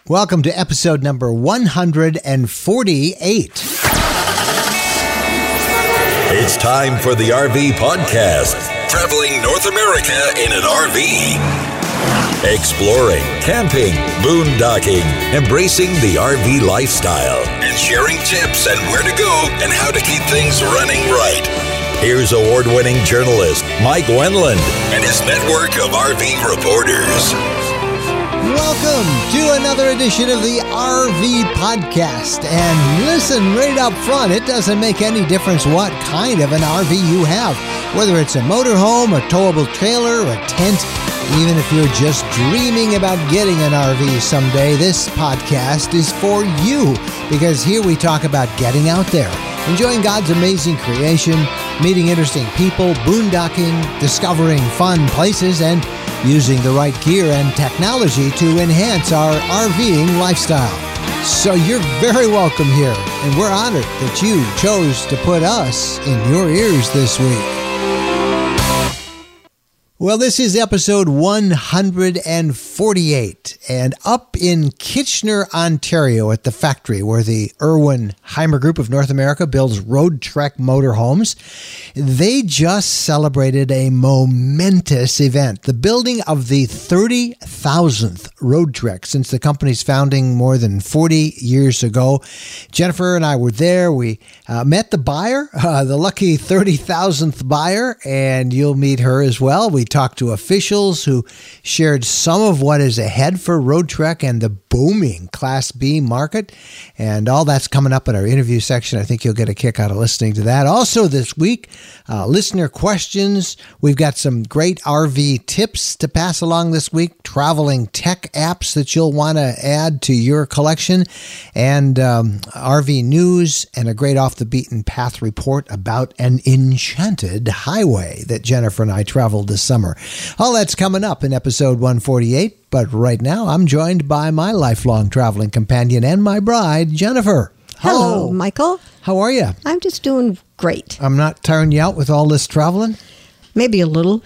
Welcome to episode number 148. It's time for the RV Podcast. Traveling North America in an RV. Exploring, camping, boondocking, embracing the RV lifestyle, and sharing tips and where to go and how to keep things running right. Here's award-winning journalist Mike Wendland and his network of RV reporters. Welcome to another edition of the RV Podcast. And listen right up front, it doesn't make any difference what kind of an RV you have. Whether it's a motorhome, a towable trailer, a tent, even if you're just dreaming about getting an RV someday, this podcast is for you. Because here we talk about getting out there, enjoying God's amazing creation, meeting interesting people, boondocking, discovering fun places, and using the right gear and technology to enhance our RVing lifestyle. So you're very welcome here, and we're honored that you chose to put us in your ears this week. Well, this is episode 148, and up in Kitchener, Ontario at the factory where the Erwin Hymer Group of North America builds Road Trek motorhomes, they just celebrated a momentous event, the building of the 30,000th Road Trek since the company's founding more than 40 years ago. Jennifer and I were there. We met the buyer, the lucky 30,000th buyer, and you'll meet her as well. We talked to officials who shared some of what is ahead for Road Trek and the booming Class B market, and all that's coming up in our interview section. I think you'll get a kick out of listening to that. Also this week, listener questions. We've got some great RV tips to pass along this week, traveling tech apps that you'll want to add to your collection, and RV news, and a great off-the-beaten-path report about an enchanted highway that Jennifer and I traveled this summer. All that's coming up in episode 148, but right now I'm joined by my lifelong traveling companion and my bride, Jennifer. Hello, Michael. How are you? I'm just doing great. I'm not tiring you out with all this traveling? Maybe a little.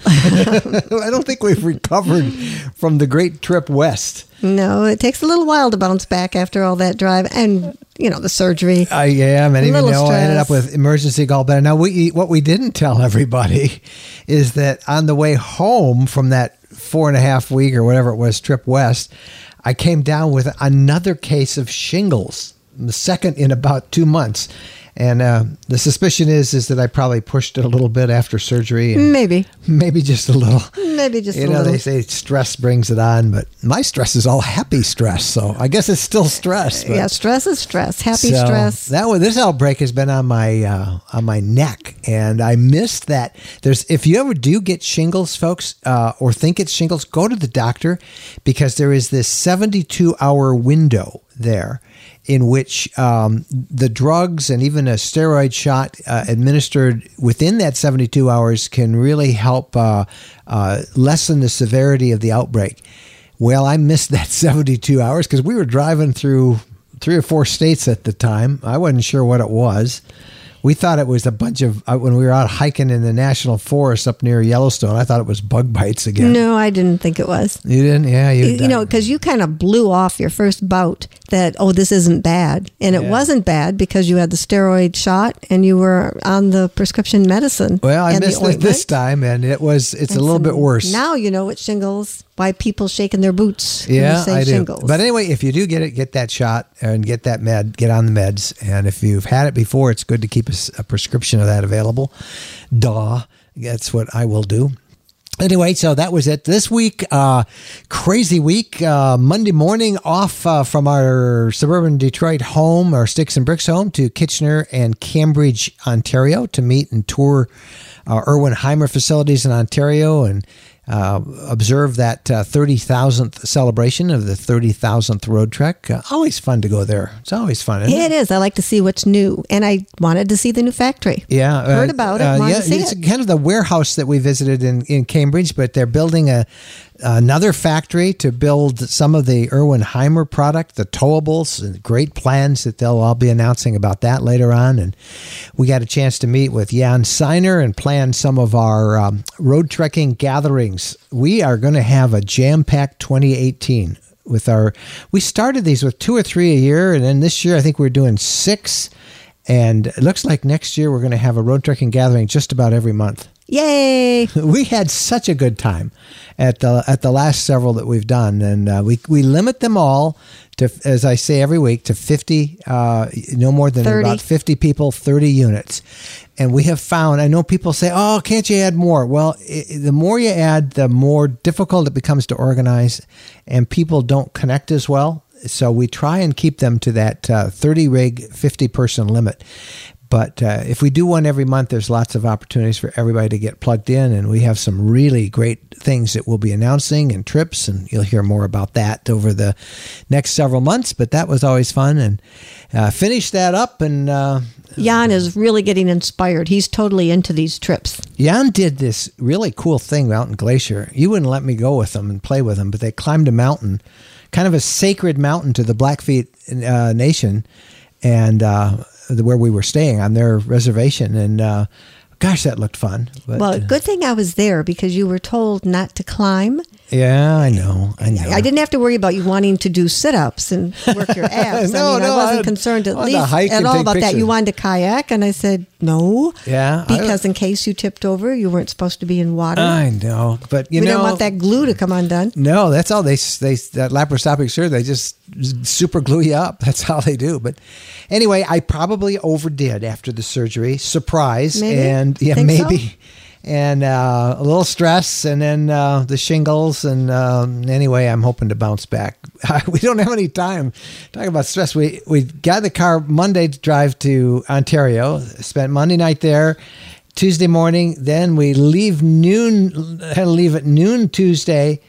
I don't think we've recovered from the great trip west. No, it takes a little while to bounce back after all that drive and, the surgery. Yeah, many of you know I ended up with emergency gallbladder. Now, what we didn't tell everybody is that on the way home from that 4.5 week or whatever it was trip west, I came down with another case of shingles, the second in about 2 months. And the suspicion is that I probably pushed it a little bit after surgery. And maybe just a little. Maybe just a little. They say stress brings it on, but my stress is all happy stress. So I guess it's still stress. But. Yeah, stress is stress. Happy stress. This outbreak has been on my neck, and I missed that. If you ever do get shingles, folks, or think it's shingles, go to the doctor, because there is this 72-hour window there in which the drugs and even a steroid shot administered within that 72 hours can really help lessen the severity of the outbreak. Well, I missed that 72 hours because we were driving through 3 or 4 states at the time. I wasn't sure what it was. We thought it was a bunch of, when we were out hiking in the national forest up near Yellowstone, I thought it was bug bites again. No, I didn't think it was. You didn't? Yeah. Because you kind of blew off your first bout that, this isn't bad. And it wasn't bad because you had the steroid shot and you were on the prescription medicine. Well, I missed it this time, and it's a little bit worse. Now you know it's shingles, why people shaking their boots when you say I do. shingles. But anyway, if you do get it, get that shot and get that get on the meds. And if you've had it before, it's good to keep a prescription of that available. That's what I will do. Anyway, so that was it. This week, crazy week. Monday morning off from our suburban Detroit home, our Sticks and Bricks home, to Kitchener and Cambridge, Ontario, to meet and tour our Erwin Hymer facilities in Ontario and observe that 30,000th celebration of the 30,000th Road Trek. Always fun to go there. It's always fun, isn't it? It is. I like to see what's new. And I wanted to see the new factory. Yeah. Heard about it. Wanted to see it's it. kind of the warehouse that we visited in Cambridge, but they're building another factory to build some of the Erwin Hymer product, the towables, and great plans that they'll all be announcing about that later on. And we got a chance to meet with Jan Seiner and plan some of our road trekking gatherings. We are going to have a jam-packed 2018. we started these with 2 or 3 a year, and then this year I think we're doing 6. And it looks like next year we're going to have a road trekking gathering just about every month. Yay! We had such a good time at the last several that we've done, and we limit them all to, as I say every week, to 50, no more than 30. About 50 people, 30 units. And we have found, I know people say, "Oh, can't you add more?" Well, the more you add, the more difficult it becomes to organize, and people don't connect as well. So we try and keep them to that 30 rig, 50 person limit. But if we do one every month, there's lots of opportunities for everybody to get plugged in. And we have some really great things that we'll be announcing and trips. And you'll hear more about that over the next several months. But that was always fun. And finish that up. And Jan is really getting inspired. He's totally into these trips. Jan did this really cool thing out in Glacier. You wouldn't let me go with them and play with them, but they climbed a mountain, kind of a sacred mountain to the Blackfeet Nation, and where we were staying on their reservation. And gosh, that looked fun. But, well, good thing I was there because you were told not to climb. Yeah, I know. I didn't have to worry about you wanting to do sit-ups and work your abs. No, I wasn't concerned at all about that. You wanted to kayak, and I said no. Yeah, because in case you tipped over, you weren't supposed to be in water. I know, but we didn't want that glue to come undone. No, that's all they that laparoscopic surgery. They just super glue you up. That's how they do. But anyway, I probably overdid after the surgery. Surprise, maybe? And yeah, Think maybe. So? And a little stress, and then the shingles. And anyway, I'm hoping to bounce back. We don't have any time talking about stress. We got the car Monday to drive to Ontario. Spent Monday night there. Tuesday morning, then we leave had to leave at noon Tuesday.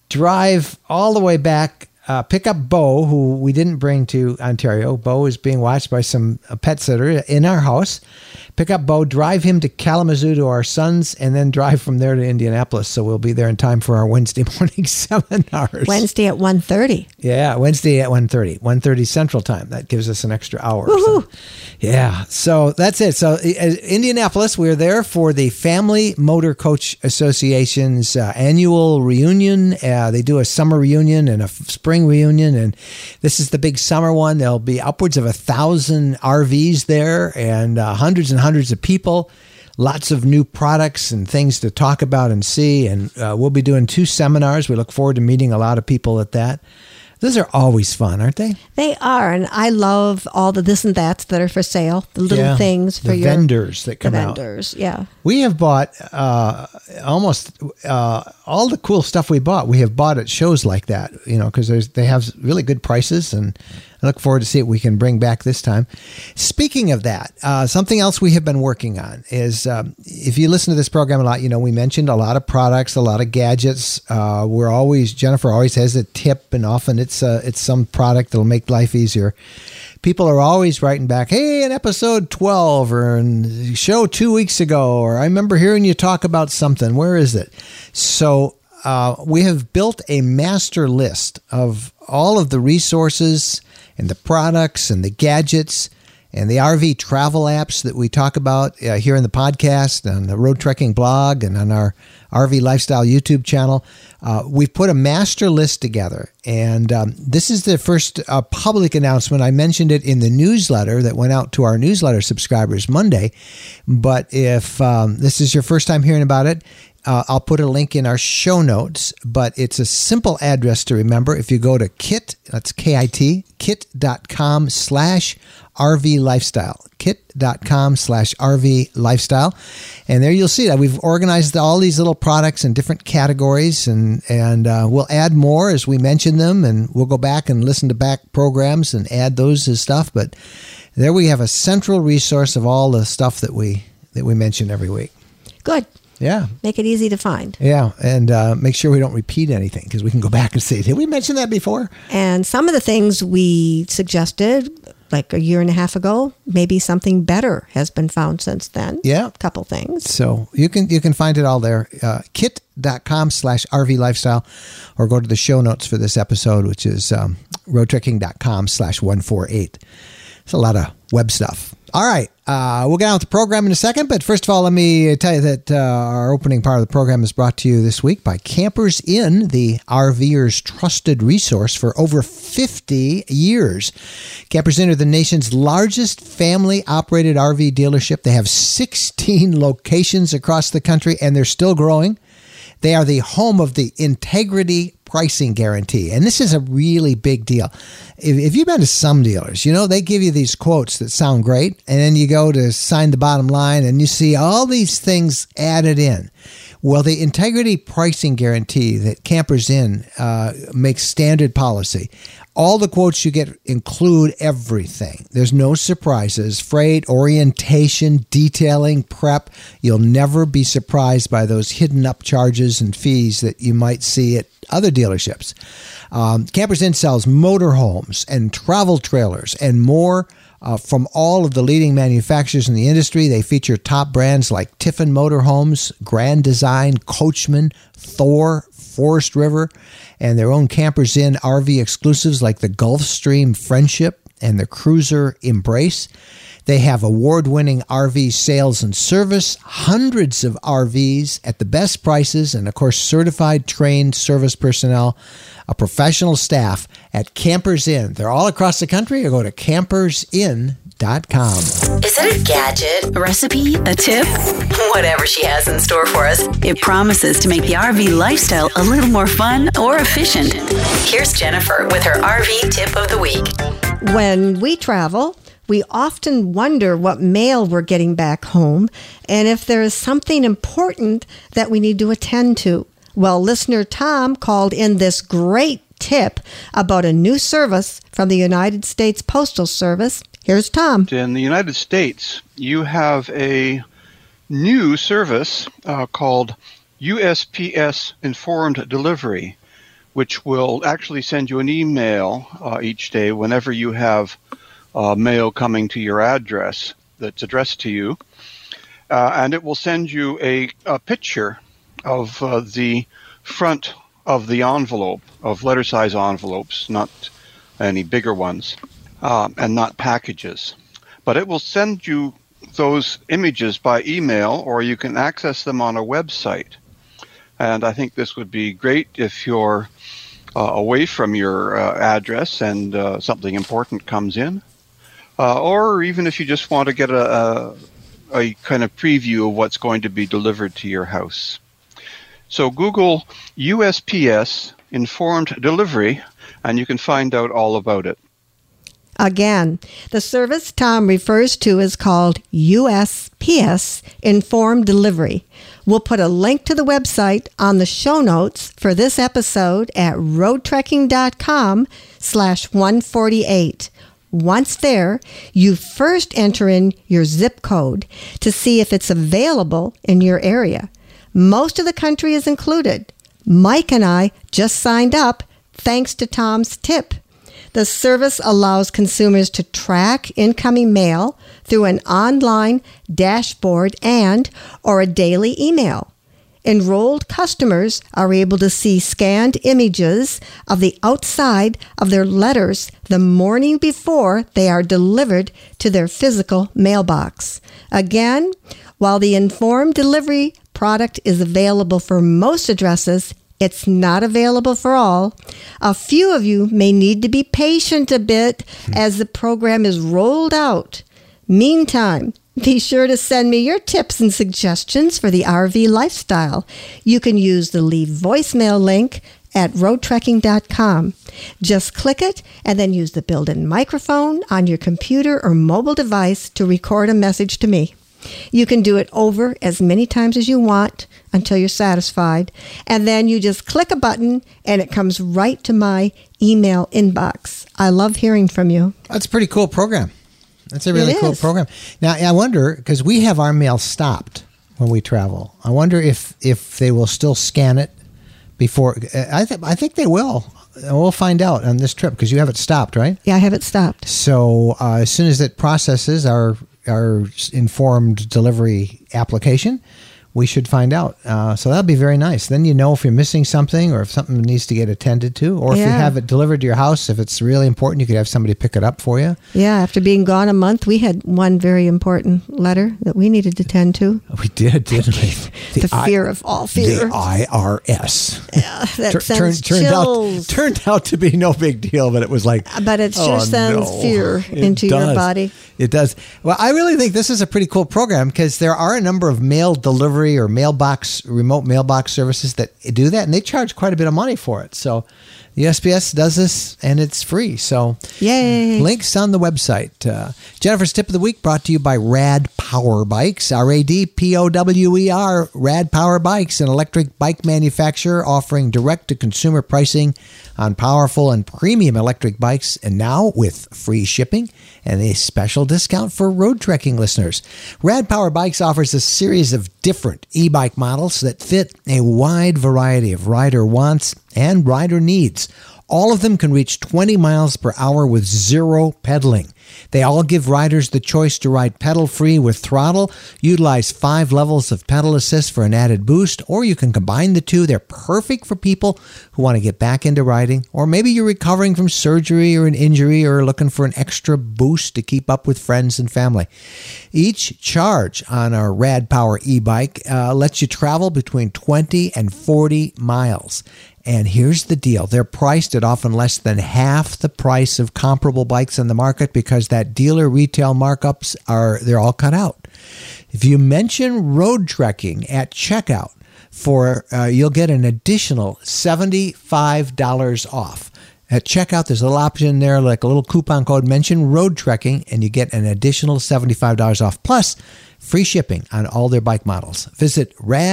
Drive all the way back. Pick up Bo, who we didn't bring to Ontario. Bo is being watched by some pet sitter in our house. Pick up Bo, drive him to Kalamazoo to our sons, and then drive from there to Indianapolis. So we'll be there in time for our Wednesday morning seminars. Wednesday at 1:30. Yeah, Wednesday at 1:30. 1:30 Central Time. That gives us an extra hour. Woohoo! So, yeah, so that's it. So Indianapolis, we're there for the Family Motor Coach Association's annual reunion. They do a summer reunion and a spring reunion, and this is the big summer one. There'll be upwards of 1,000 RVs there, and hundreds and hundreds of people, lots of new products and things to talk about and see. And we'll be doing 2 seminars. We look forward to meeting a lot of people at that. Those are always fun, aren't they? They are, and I love all the this and that's that are for sale. The little things for your vendors that come out. Yeah. We have bought almost all the cool stuff we bought. We have bought at shows like that, because they have really good prices, and I look forward to see what we can bring back this time. Speaking of that, something else we have been working on is, if you listen to this program a lot, we mentioned a lot of products, a lot of gadgets. Jennifer always has a tip, and often it's some product that'll make life easier. People are always writing back, "Hey, in episode 12 or in show 2 weeks ago, or I remember hearing you talk about something. Where is it?" So we have built a master list of all of the resources and the products and the gadgets and the RV travel apps that we talk about here in the podcast, on the Road Trekking blog, and on our RV Lifestyle YouTube channel. We've put a master list together, and this is the first public announcement. I mentioned it in the newsletter that went out to our newsletter subscribers Monday, but if this is your first time hearing about it, I'll put a link in our show notes, but it's a simple address to remember. If you go to Kit, that's KIT, kit.com/RV Lifestyle, kit.com/RV Lifestyle. And there you'll see that we've organized all these little products in different categories, and we'll add more as we mention them, and we'll go back and listen to back programs and add those as stuff. But there we have a central resource of all the stuff that we mention every week. Good. Yeah. Make it easy to find. Yeah, and make sure we don't repeat anything, because we can go back and say, did we mention that before? And some of the things we suggested like a year and a half ago, maybe something better has been found since then. Yeah. A couple things. So you can find it all there. Kit.com/RV Lifestyle, or go to the show notes for this episode, which is roadtrekking.com/148. It's a lot of web stuff. All right. We'll get on with the program in a second, but first of all, let me tell you that our opening part of the program is brought to you this week by Campers Inn, the RVer's trusted resource for over 50 years. Campers Inn are the nation's largest family-operated RV dealership. They have 16 locations across the country, and they're still growing. They are the home of the Integrity Pricing Guarantee. And this is a really big deal. If you've been to some dealers, they give you these quotes that sound great, and then you go to sign the bottom line and you see all these things added in. Well, the Integrity Pricing Guarantee that Campers Inn makes standard policy. All the quotes you get include everything. There's no surprises. Freight, orientation, detailing, prep. You'll never be surprised by those hidden up charges and fees that you might see at other dealerships. Campers Inn sells motorhomes and travel trailers and more from all of the leading manufacturers in the industry. They feature top brands like Tiffin Motorhomes, Grand Design, Coachman, Thor, Forest River, and their own Campers Inn RV exclusives like the Gulfstream Friendship and the Cruiser Embrace. They have award-winning RV sales and service, hundreds of RVs at the best prices, and of course, certified trained service personnel, a professional staff at Campers Inn. They're all across the country, or go to campersinn.com. Is it a gadget, a recipe, a tip? Whatever she has in store for us, it promises to make the RV lifestyle a little more fun or efficient. Here's Jennifer with her RV tip of the week. When we travel, we often wonder what mail we're getting back home and if there is something important that we need to attend to. Well, listener Tom called in this great tip about a new service from the United States Postal Service. Here's Tom. In the United States, you have a new service called USPS Informed Delivery, which will actually send you an email each day whenever you have mail coming to your address that's addressed to you. And it will send you a picture of the front of the envelope, of letter-size envelopes, not any bigger ones, and not packages. But it will send you those images by email, or you can access them on a website. And I think this would be great if you're away from your address and something important comes in, or even if you just want to get a kind of preview of what's going to be delivered to your house. So Google USPS Informed Delivery, and you can find out all about it. Again, the service Tom refers to is called USPS Informed Delivery. We'll put a link to the website on the show notes for this episode at roadtrekking.com/148. Once there, you first enter in your zip code to see if it's available in your area. Most of the country is included. Mike and I just signed up thanks to Tom's tip. The service allows consumers to track incoming mail through an online dashboard or a daily email. Enrolled customers are able to see scanned images of the outside of their letters the morning before they are delivered to their physical mailbox. Again, while the Informed Delivery product is available for most addresses, it's not available for all. A few of you may need to be patient a bit as the program is rolled out. Meantime, be sure to send me your tips and suggestions for the RV lifestyle. You can use the Leave voicemail link at roadtrekking.com. Just click it and then use the built-in microphone on your computer or mobile device to record a message to me. You can do it over as many times as you want until you're satisfied. And then you just click a button and it comes right to my email inbox. I love hearing from you. That's a pretty cool program. That's a really cool program. Now, I wonder, because we have our mail stopped when we travel. I wonder if they will still scan it before. I think they will. We'll find out on this trip because you have it stopped, right? Yeah, I have it stopped. So as soon as it processes our informed delivery application, we should find out. So that'll be very nice. Then you know if you're missing something or if something needs to get attended to, or if you have it delivered to your house. If it's really important, you could have somebody pick it up for you. Yeah, after being gone a month, we had one very important letter that we needed to tend to. We did, didn't we? The fear of all fear. The IRS. Yeah, that sends chills. Turned out to be no big deal, but it was like... But it sure sends fear into your body. It does. Well, I really think this is a pretty cool program because there are a number of mail delivery or remote mailbox services that do that, and they charge quite a bit of money for it. So the USPS does this, and it's free. So yay! Links on the website. Jennifer's Tip of the Week brought to you by Rad Power Bikes, RADPOWER. Rad Power Bikes, an electric bike manufacturer offering direct-to-consumer pricing on powerful and premium electric bikes, and now with free shipping and a special discount for road trekking listeners. Rad Power Bikes offers a series of different e-bike models that fit a wide variety of rider wants and rider needs. All of them can reach 20 miles per hour with zero pedaling. They all give riders the choice to ride pedal-free with throttle, utilize 5 levels of pedal assist for an added boost, or you can combine the two. They're perfect for people who want to get back into riding, or maybe you're recovering from surgery or an injury or looking for an extra boost to keep up with friends and family. Each charge on our Rad Power e-bike lets you travel between 20 and 40 miles. And here's the deal. They're priced at often less than half the price of comparable bikes on the market because that dealer retail markups they're all cut out. If you mention road trekking at checkout, you'll get an additional $75 off. At checkout, there's a little option there, like a little coupon code, mention road trekking, and you get an additional $75 off, plus free shipping on all their bike models. Visit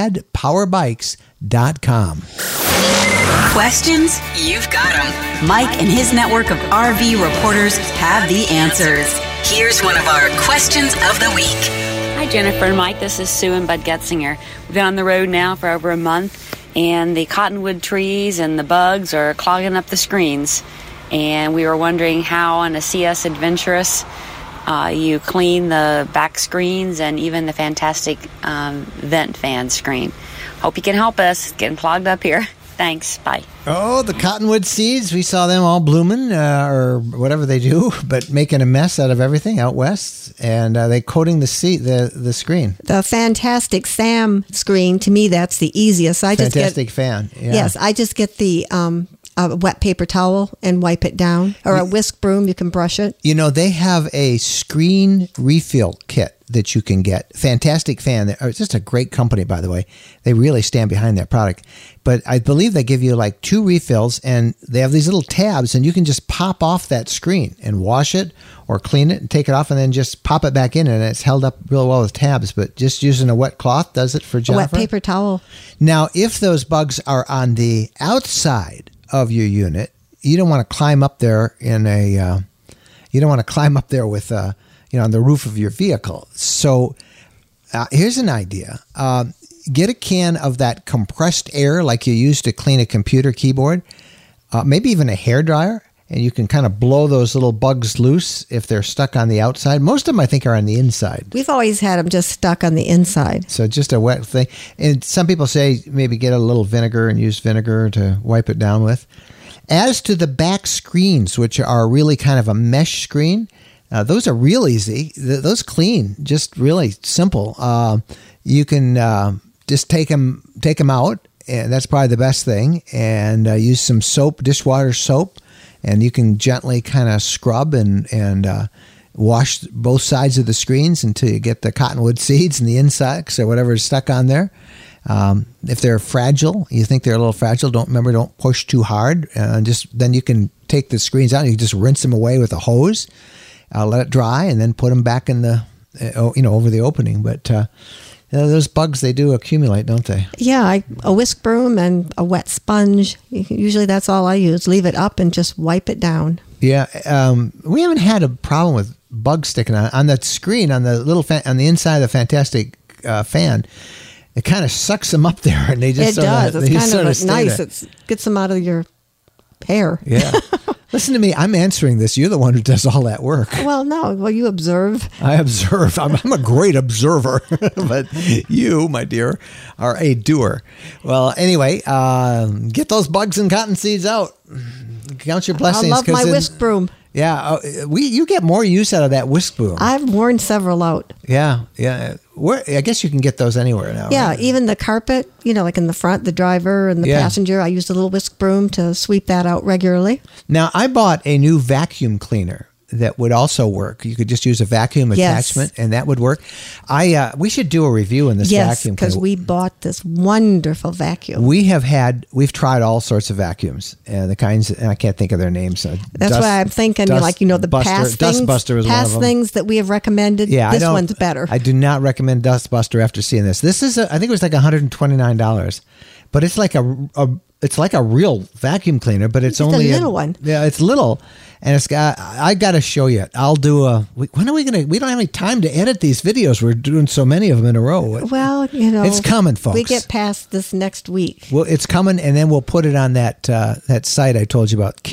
radpowerbikes.com. Questions? You've got them. Mike and his network of RV reporters have the answers. Here's one of our questions of the week. Hi, Jennifer and Mike. This is Sue and Bud Getzinger. We've been on the road now for over a month, and the cottonwood trees and the bugs are clogging up the screens. And we were wondering how on a CS Adventurous you clean the back screens and even the fantastic vent fan screen. Hope you can help us. It's getting clogged up here. Thanks. Bye. Oh, the cottonwood seeds. We saw them all blooming or whatever they do, but making a mess out of everything out west. And they coating the screen. The Fantastic Sam screen, to me, that's the easiest. Fantastic Fan. Yeah. Yes, I just get the a wet paper towel and wipe it down, or a whisk broom. You can brush it. You know, they have a screen refill kit that you can get. Fantastic Fan. It's just a great company, by the way. They really stand behind their product. But I believe they give you like 2 refills, and they have these little tabs, and you can just pop off that screen and wash it or clean it and take it off and then just pop it back in, and it's held up real well with tabs. But just using a wet cloth does it for Jennifer. A wet paper towel. Now, if those bugs are on the outside of your unit, you don't want to climb up there with on the roof of your vehicle. So here's an idea. Get a can of that compressed air like you use to clean a computer keyboard, maybe even a hairdryer, and you can kind of blow those little bugs loose if they're stuck on the outside. Most of them, I think, are on the inside. We've always had them just stuck on the inside. So just a wet thing. And some people say maybe get a little vinegar and use vinegar to wipe it down with. As to the back screens, which are really kind of a mesh screen, those are real easy. Those clean, just really simple. You can just take them out, and that's probably the best thing, and use some soap, dishwater soap, and you can gently kind of scrub and wash both sides of the screens until you get the cottonwood seeds and the insects or whatever is stuck on there. If they're fragile, you think they're a little fragile, don't push too hard. Then you can take the screens out and you can just rinse them away with a hose, let it dry, and then put them back in the, over the opening. But those bugs, they do accumulate, don't they? Yeah, a whisk broom and a wet sponge. Usually that's all I use. Leave it up and just wipe it down. Yeah, we haven't had a problem with bugs sticking on that screen on the little on the inside of the Fantastic Fan. It kind of sucks them up there, and they just It does. It's kind of nice. There. It gets them out of your hair. Yeah. Listen to me. I'm answering this. You're the one who does all that work. Well, no. Well, you observe. I observe. I'm a great observer. But you, my dear, are a doer. Well, anyway, get those bugs and cotton seeds out. Count your blessings. I love my whisk broom. Yeah, you get more use out of that whisk broom. I've worn several out. Yeah. I guess you can get those anywhere now. Yeah, right? even the carpet, like in the front, the driver and the passenger, I used a little whisk broom to sweep that out regularly. Now, I bought a new vacuum cleaner that would also work. You could just use a vacuum attachment, and that would work. We should do a review in this vacuum because we bought this wonderful vacuum. We've tried all sorts of vacuums, and the kinds, and I can't think of their names. That's why I'm thinking, the past things, Dustbuster was past one of them. Things that we have recommended. Yeah, this one's better. I do not recommend Dustbuster after seeing this. This is, I think it was like $129, but it's like a real vacuum cleaner, but it's only a little one. Yeah, it's little, and I got to show you. I'll do when are we gonna? We don't have any time to edit these videos. We're doing so many of them in a row. Well, it's coming, folks. We get past this next week. Well, it's coming, and then we'll put it on that site I told you about,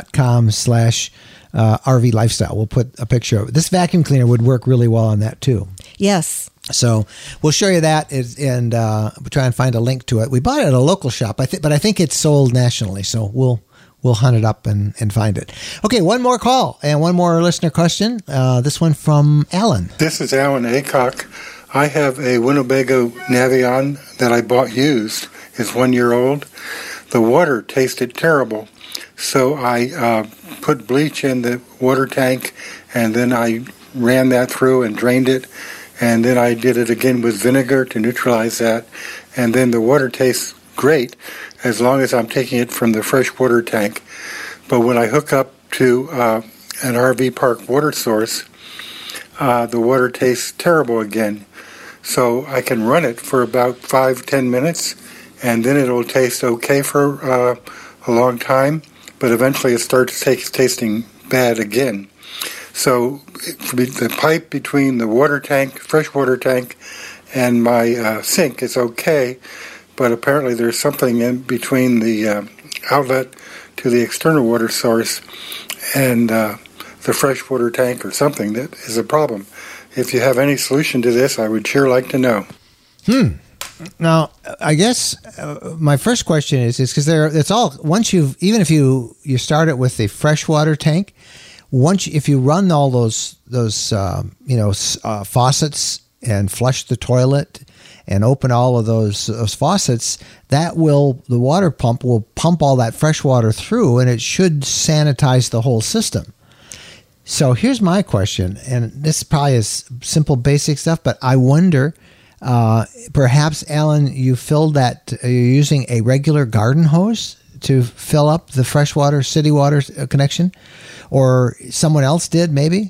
kit.com/RV lifestyle. We'll put a picture of it. This vacuum cleaner would work really well on that too. Yes. So we'll show you that, and we'll try and find a link to it. We bought it at a local shop, but I think it's sold nationally. So we'll hunt it up and find it. Okay, one more call and one more listener question. This one from Alan. This is Alan Aycock. I have a Winnebago Navion that I bought used. It's 1 year old. The water tasted terrible, so I put bleach in the water tank, and then I ran that through and drained it. And then I did it again with vinegar to neutralize that. And then the water tastes great as long as I'm taking it from the freshwater tank. But when I hook up to an RV park water source, the water tastes terrible again. So I can run it for about 5-10 minutes, and then it'll taste okay for a long time. But eventually it starts tasting bad again. So the pipe between the water tank, freshwater tank, and my sink is okay, but apparently there's something in between the outlet to the external water source and the freshwater tank or something that is a problem. If you have any solution to this, I would sure like to know. Now, I guess my first question is because it's all, once even if you start it with the freshwater tank, if you run all those faucets and flush the toilet and open all of those faucets, the water pump will pump all that fresh water through, and it should sanitize the whole system. So here's my question, and this probably is simple, basic stuff, but I wonder, perhaps, Alan, you're using a regular garden hose to fill up the freshwater city water connection, or someone else did maybe.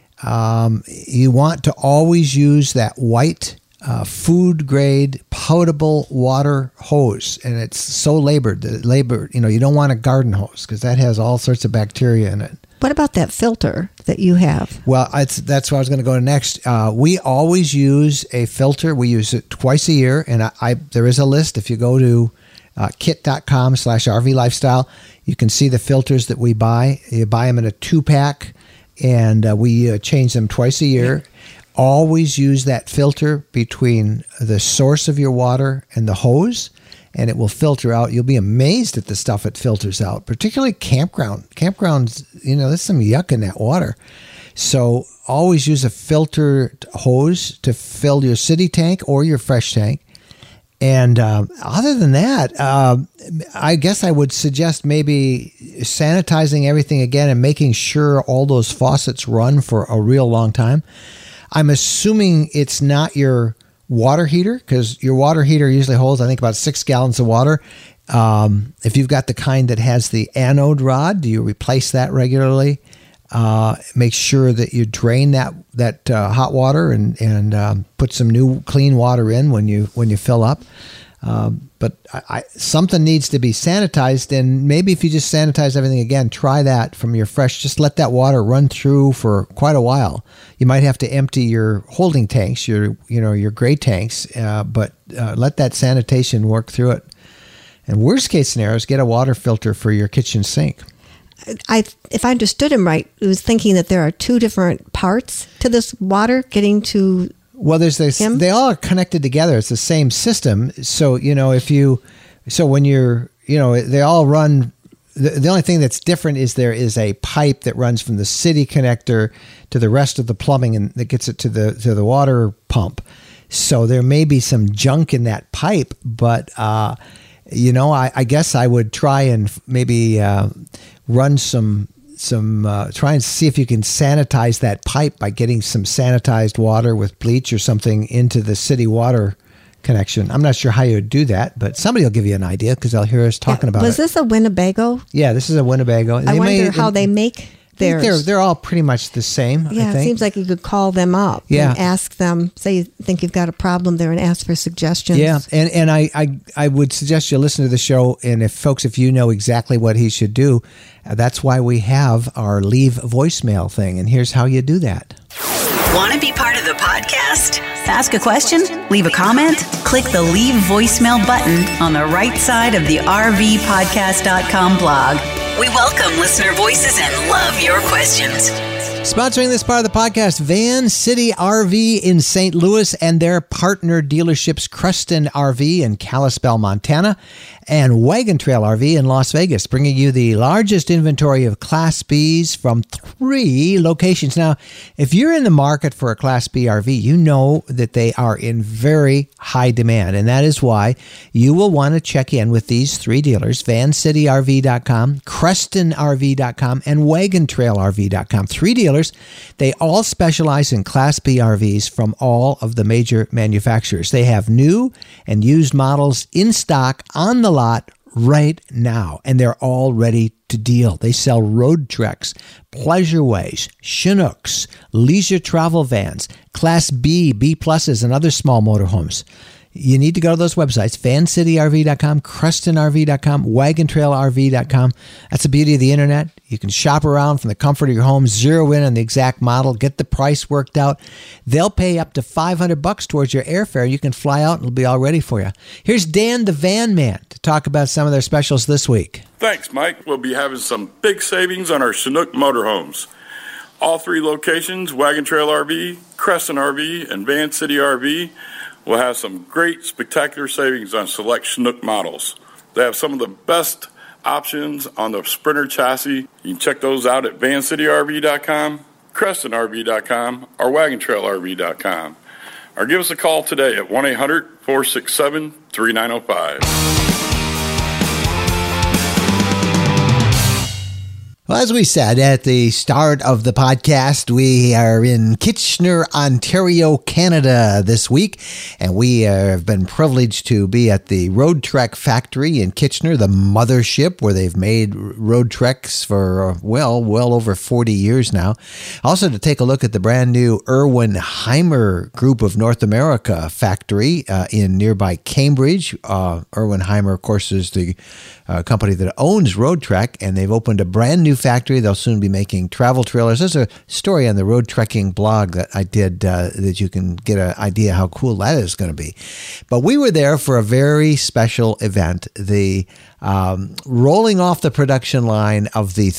You want to always use that white food grade potable water hose, and it's so labored. You don't want a garden hose because that has all sorts of bacteria in it. What about that filter that you have? Well, that's where I was going to go next. We always use a filter. We use it twice a year, and there is a list. If you go to kit.com/RV lifestyle, you can see the filters that we buy. You buy them in a 2-pack, and we change them twice a year. Always use that filter between the source of your water and the hose, and it will filter out. You'll be amazed at the stuff it filters out, particularly campgrounds. There's some yuck in that water. So always use a filtered hose to fill your city tank or your fresh tank. And other than that, I guess I would suggest maybe sanitizing everything again and making sure all those faucets run for a real long time. I'm assuming it's not your water heater, because your water heater usually holds, I think, about 6 gallons of water. If you've got the kind that has the anode rod, do you replace that regularly? Make sure that you drain that hot water and put some new clean water in when you fill up. But something needs to be sanitized, and maybe if you just sanitize everything again, try that from your fresh. Just let that water run through for quite a while. You might have to empty your holding tanks, your gray tanks, but let that sanitation work through it. And worst case scenario is get a water filter for your kitchen sink. if I understood him right, he was thinking that there are two different parts to this water getting to. Well, there's this. Him? They all are connected together. It's the same system. So when you're, they all run. The only thing that's different is there is a pipe that runs from the city connector to the rest of the plumbing, and that gets it to the water pump. So there may be some junk in that pipe, but I guess I would try and maybe run try and see if you can sanitize that pipe by getting some sanitized water with bleach or something into the city water connection. I'm not sure how you would do that, but somebody will give you an idea because they'll hear us talking about it. Was this a Winnebago? Yeah, this is a Winnebago. I wonder how they make theirs. They're all pretty much the same. Yeah, I think. It seems like you could call them up and ask them, say you think you've got a problem there, and ask for suggestions. Yeah, and I would suggest you listen to the show, and if you know exactly what he should do, that's why we have our leave voicemail thing, and here's how you do that. Want to be part of the podcast? Ask a question? Leave a comment? Click the Leave Voicemail button on the right side of the RVpodcast.com blog. We welcome listener voices and love your questions. Sponsoring this part of the podcast, Van City RV in St. Louis and their partner dealerships, Creston RV in Kalispell, Montana, and Wagon Trail RV in Las Vegas, bringing you the largest inventory of Class Bs from 3 locations. Now, if you're in the market for a Class B RV, you know that they are in very high demand, and that is why you will want to check in with these 3 dealers, VanCityRV.com, CrestonRV.com, and WagonTrailRV.com. 3 dealers. They all specialize in Class B RVs from all of the major manufacturers. They have new and used models in stock on the lot right now, and they're all ready to deal. They sell road treks, pleasureways, Chinooks, leisure travel vans, Class B, B pluses, and other small motorhomes. You need to go to those websites, VanCityRV.com, CrestonRV.com, WagonTrailRV.com. That's the beauty of the internet. You can shop around from the comfort of your home, zero in on the exact model, get the price worked out. They'll pay up to $500 towards your airfare. You can fly out and it'll be all ready for you. Here's Dan the Van Man to talk about some of their specials this week. Thanks, Mike. We'll be having some big savings on our Chinook motorhomes. All 3 locations, Wagon Trail RV, Creston RV, and Van City RV, will have some great, spectacular savings on select Chinook models. They have some of the best options on the Sprinter chassis. You can check those out at VanCityRV.com, CrestonRV.com, or WagonTrailRV.com. Or give us a call today at 1-800-467-3905. Well, as we said at the start of the podcast, we are in Kitchener, Ontario, Canada this week, and we have been privileged to be at the Road Trek factory in Kitchener, the mothership where they've made road treks for, well over 40 years now. Also to take a look at the brand new Erwin Hymer Group of North America factory in nearby Cambridge. Erwin Hymer, of course, is the company that owns Road Trek, and they've opened a brand new factory. They'll soon be making travel trailers. There's a story on the Road Trekking blog that I did that you can get an idea how cool that is going to be. But we were there for a very special event, the rolling off the production line of the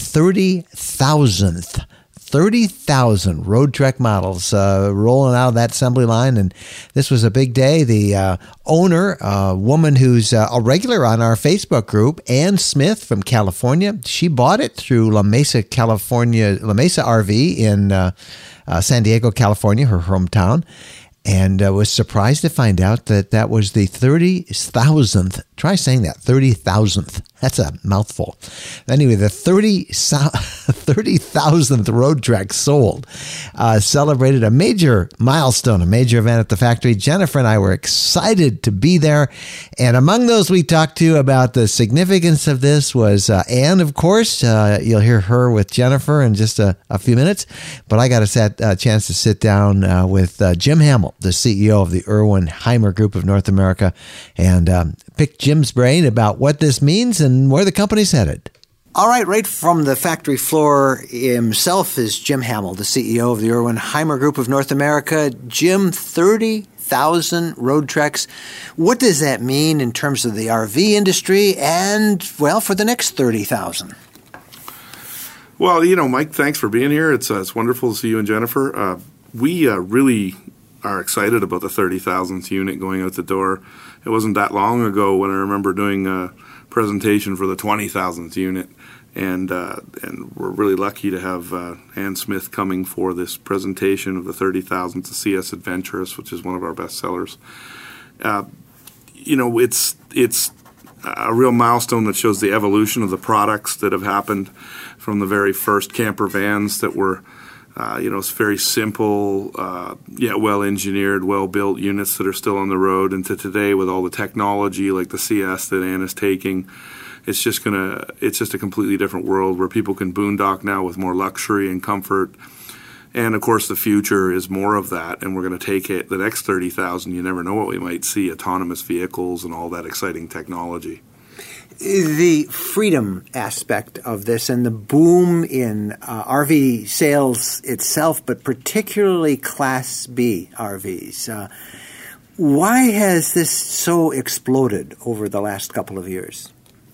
30,000 Road Trek models rolling out of that assembly line, and this was a big day. The owner, a woman who's a regular on our Facebook group, Ann Smith from California, she bought it through La Mesa RV in San Diego, California, her hometown, and was surprised to find out that that was the 30,000th. Try saying that, 30,000th. That's a mouthful. Anyway, the 30,000th Road Trek sold. Celebrated a major milestone, a major event at the factory. Jennifer and I were excited to be there. And among those we talked to about the significance of this was Ann, of course. You'll hear her with Jennifer in just a few minutes. But I got a chance to sit down with Jim Hamill, the CEO of the Erwin Hymer Group of North America, and pick Jim's brain about what this means and where the company's headed. All right from the factory floor himself is Jim Hamill, the CEO of the Erwin Hymer Group of North America. Jim, 30,000 Road Treks. What does that mean in terms of the RV industry and, well, for the next 30,000? Well, Mike, thanks for being here. It's wonderful to see you and Jennifer. We really are excited about the 30,000th unit going out the door. It wasn't that long ago when I remember doing a presentation for the 20,000th unit, and we're really lucky to have Ann Smith coming for this presentation of the 30,000th to CS Adventurous, which is one of our best sellers. It's a real milestone that shows the evolution of the products that have happened from the very first camper vans that were, it's very simple, yet well-engineered, well-built units that are still on the road, and to today with all the technology like the CS that Ann is taking, it's just a completely different world where people can boondock now with more luxury and comfort. And, of course, the future is more of that, and we're going to take it the next 30,000. You never know what we might see, autonomous vehicles and all that exciting technology. The freedom aspect of this and the boom in RV sales itself, but particularly Class B RVs, why has this so exploded over the last couple of years?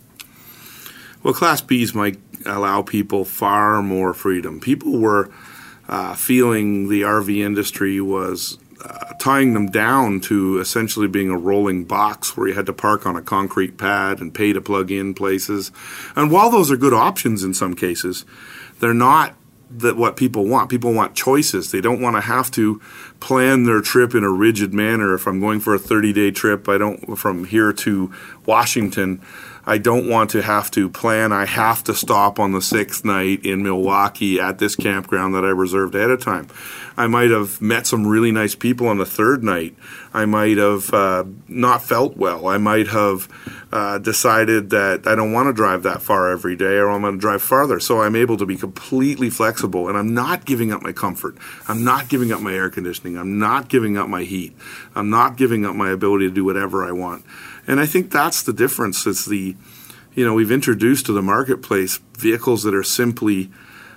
Well, Class Bs might allow people far more freedom. People were feeling the RV industry was tying them down to essentially being a rolling box where you had to park on a concrete pad and pay to plug in places. And while those are good options in some cases, they're not what people want. People want choices. They don't want to have to plan their trip in a rigid manner. If I'm going for a 30-day trip, from here to Washington, I don't want to have to plan. I have to stop on the 6th night in Milwaukee at this campground that I reserved ahead of time. I might have met some really nice people on the 3rd night. I might have not felt well. I might have decided that I don't want to drive that far every day, or I'm going to drive farther. So I'm able to be completely flexible, and I'm not giving up my comfort. I'm not giving up my air conditioning. I'm not giving up my heat. I'm not giving up my ability to do whatever I want. And I think that's the difference. It's we've introduced to the marketplace vehicles that are simply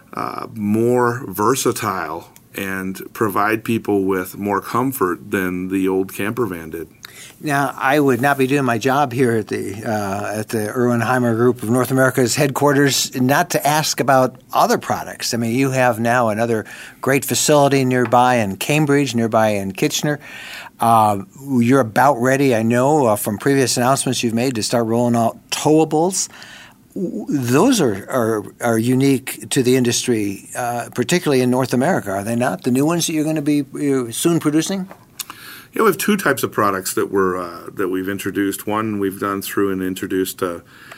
more versatile and provide people with more comfort than the old camper van did. Now, I would not be doing my job here at the Irwin Hymer Group of North America's headquarters not to ask about other products. I mean, you have now another great facility nearby in Cambridge, nearby in Kitchener. You're about ready, I know, from previous announcements you've made, to start rolling out towables. Those are unique to the industry, particularly in North America, are they not? The new ones that you're going to be soon producing? Yeah, we have two types of products that we've introduced. One we've done through and introduced a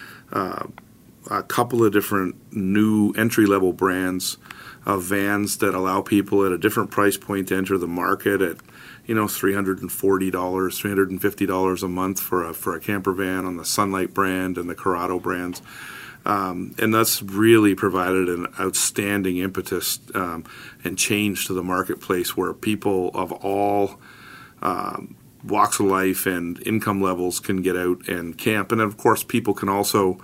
couple of different new entry-level brands of vans that allow people at a different price point to enter the market at $340, $350 a month for a camper van on the Sunlight brand and the Corrado brands. And that's really provided an outstanding impetus and change to the marketplace where people of all walks of life and income levels can get out and camp. And, of course, people can also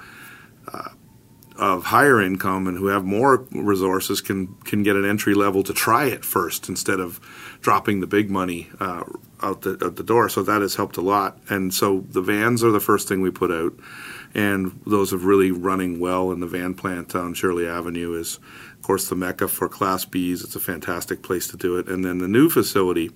of higher income and who have more resources can get an entry level to try it first instead of dropping the big money out the door. So that has helped a lot. And so the vans are the first thing we put out, and those have really running well. And the van plant on Shirley Avenue is, of course, the mecca for Class Bs. It's a fantastic place to do it. And then the new facility,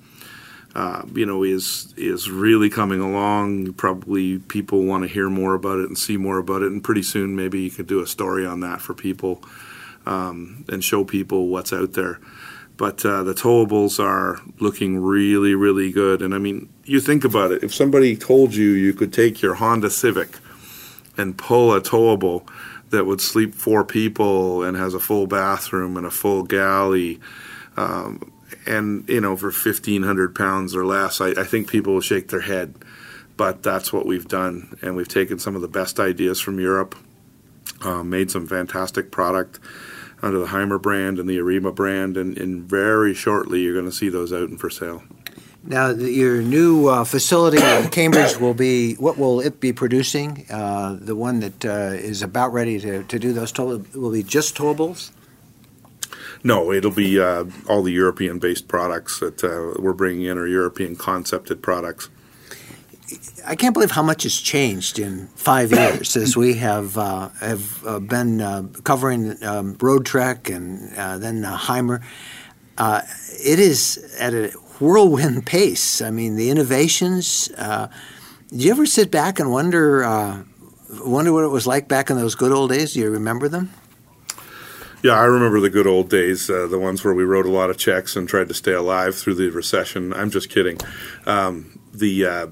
is really coming along. Probably people want to hear more about it and see more about it, and pretty soon maybe you could do a story on that for people and show people what's out there. But the towables are looking really, really good. And, I mean, you think about it. If somebody told you could take your Honda Civic and pull a towable that would sleep 4 people and has a full bathroom and a full galley, and, for 1,500 pounds or less, I think people will shake their head. But that's what we've done. And we've taken some of the best ideas from Europe, made some fantastic product under the Hymer brand and the Arima brand. And very shortly, you're going to see those out and for sale. Now, your new facility in Cambridge what will it be producing? The one that is about ready to do those towables will be just towables? No, it'll be all the European-based products that we're bringing in are European concepted products. I can't believe how much has changed in 5 years as we have been covering Road Trek and then Hymer. It is at a whirlwind pace. I mean, the innovations. Do you ever sit back and wonder what it was like back in those good old days? Do you remember them? Yeah, I remember the good old days, the ones where we wrote a lot of checks and tried to stay alive through the recession. I'm just kidding. The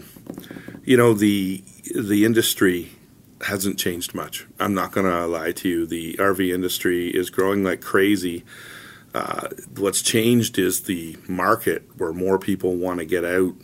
industry hasn't changed much. I'm not going to lie to you. The RV industry is growing like crazy. What's changed is the market, where more people want to get out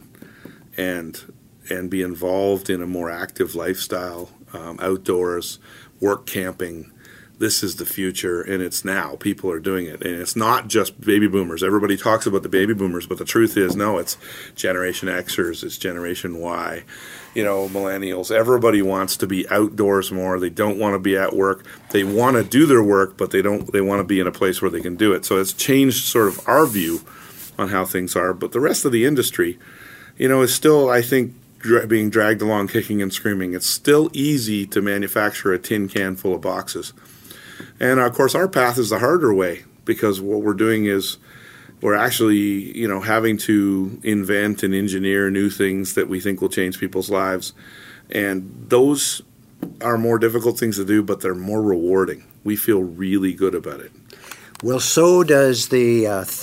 and be involved in a more active lifestyle, outdoors, work camping. This is the future, and it's now. People are doing it, and it's not just baby boomers. Everybody talks about the baby boomers, but the truth is, no, it's Generation Xers, it's Generation Y, millennials. Everybody wants to be outdoors more. They don't want to be at work. They want to do their work, but they want to be in a place where they can do it. So it's changed sort of our view on how things are. But the rest of the industry, is still, I think, being dragged along kicking and screaming. It's still easy to manufacture a tin can full of boxes. And, of course, our path is the harder way, because what we're doing is we're actually, having to invent and engineer new things that we think will change people's lives. And those are more difficult things to do, but they're more rewarding. We feel really good about it. Well, so does the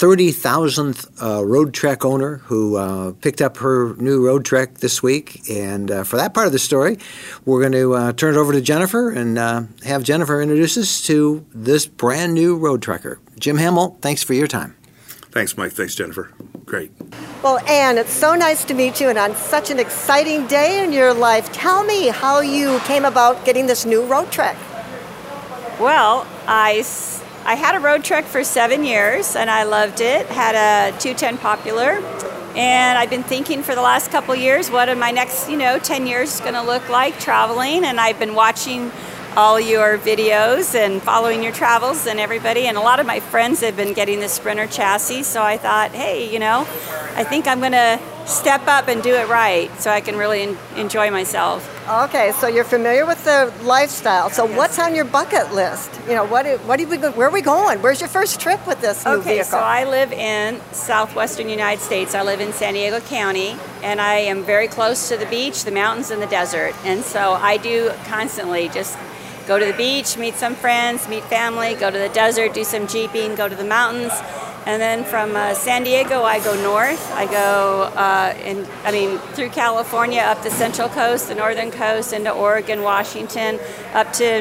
30,000th Road Trek owner who picked up her new Road Trek this week. And for that part of the story, we're going to turn it over to Jennifer and have Jennifer introduce us to this brand new Road Trekker. Jim Hamill, thanks for your time. Thanks, Mike. Thanks, Jennifer. Great. Well, Ann, it's so nice to meet you, and on such an exciting day in your life. Tell me how you came about getting this new Road Trek. Well, I had a Road Trek for 7 years, and I loved it. Had a 210 Popular, and I've been thinking for the last couple years, what are my next, 10 years going to look like traveling? And I've been watching all your videos and following your travels and everybody. And a lot of my friends have been getting the Sprinter chassis, so I thought, hey, I think I'm going to step up and do it right so I can really enjoy myself. Okay, so you're familiar with the lifestyle. So yes. What's on your bucket list? Where are we going? Where's your first trip with this new vehicle? Okay, so I live in southwestern United States. I live in San Diego County, and I am very close to the beach, the mountains, and the desert. And so I do constantly just go to the beach, meet some friends, meet family, go to the desert, do some jeeping, go to the mountains. And then from San Diego, I go north. I go through California, up the Central Coast, the Northern Coast, into Oregon, Washington, up to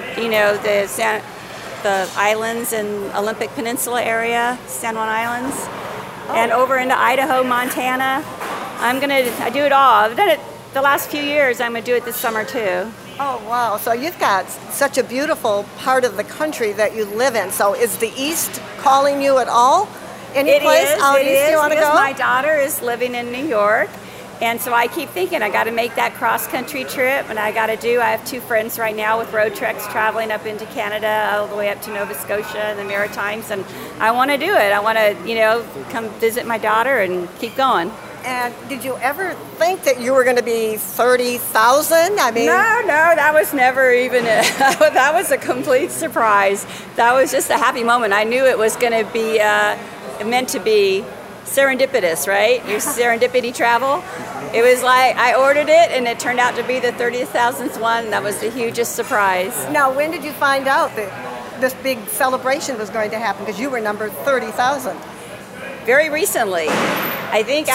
the islands in Olympic Peninsula area, San Juan Islands, and over into Idaho, Montana. I do it all. I've done it the last few years. I'm gonna do it this summer too. Oh, wow. So you've got such a beautiful part of the country that you live in. So is the East calling you at all? Any place out east you want to go? My daughter is living in New York, and so I keep thinking I got to make that cross-country trip, and I have 2 friends right now with Road Treks traveling up into Canada, all the way up to Nova Scotia and the Maritimes, and I want to do it. I want to, come visit my daughter and keep going. And did you ever think that you were going to be 30,000? No, that was never even that was a complete surprise. That was just a happy moment. I knew it was going to be meant to be serendipitous, right? Your serendipity travel. It was like I ordered it, and it turned out to be the 30,000th one. That was the hugest surprise. Now, when did you find out that this big celebration was going to happen? Because you were number 30,000. Very recently. I think